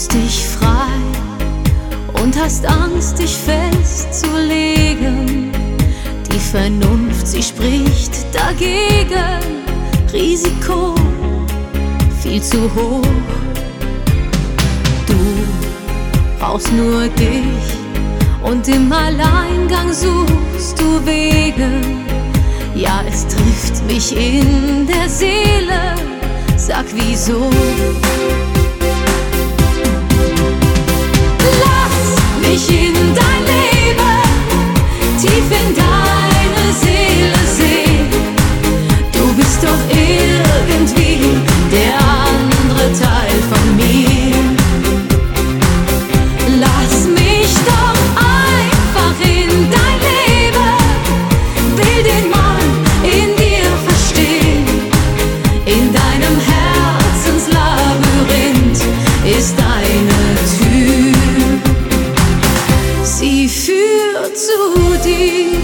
fühlst dich frei und hast Angst, dich festzulegen. Die Vernunft, sie spricht dagegen. Risiko viel zu hoch. Du brauchst nur dich und im Alleingang suchst du Wege. Ja, es trifft mich in der Seele. Sag wieso? Lass mich in dein Leben, tief in deine Seele sehen. Du bist doch irgendwie der andere Teil von mir. Lass mich doch einfach in dein Leben, will den Mann in dir verstehen. In deinem Herzenslabyrinth ist eine Tür, sie führt zu dir.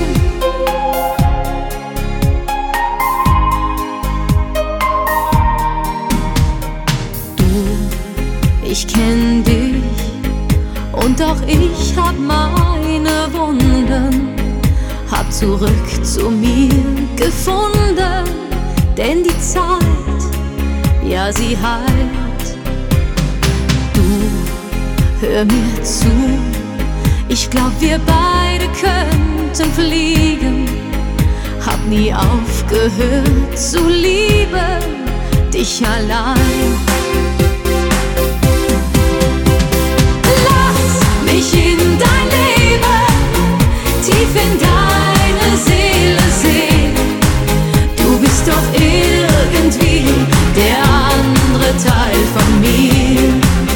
Ich kenn dich und auch ich hab meine Wunden, hab zurück zu mir gefunden, denn die Zeit, ja sie heilt. Du, hör mir zu, ich glaub wir beide könnten fliegen. Hab nie aufgehört zu lieben, dich allein. Mich in dein Leben, tief in deine Seele sehen. Du bist doch irgendwie der andere Teil von mir.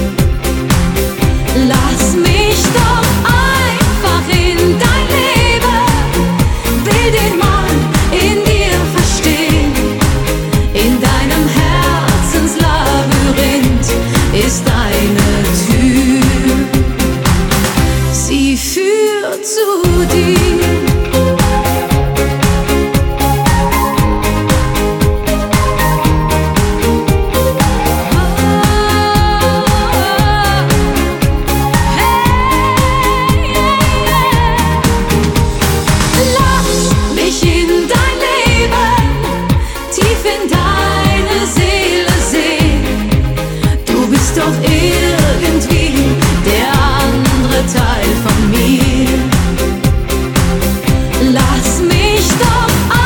Lass mich doch einfach in dein Leben, will den Mann in dir verstehen. In deinem Herzenslabyrinth ist eine Tür, sie führt zu dir. Lass mich in dein Leben, tief in deine Seele sehen. Du bist doch irgendwie der andere Teil von mir. Lass mich doch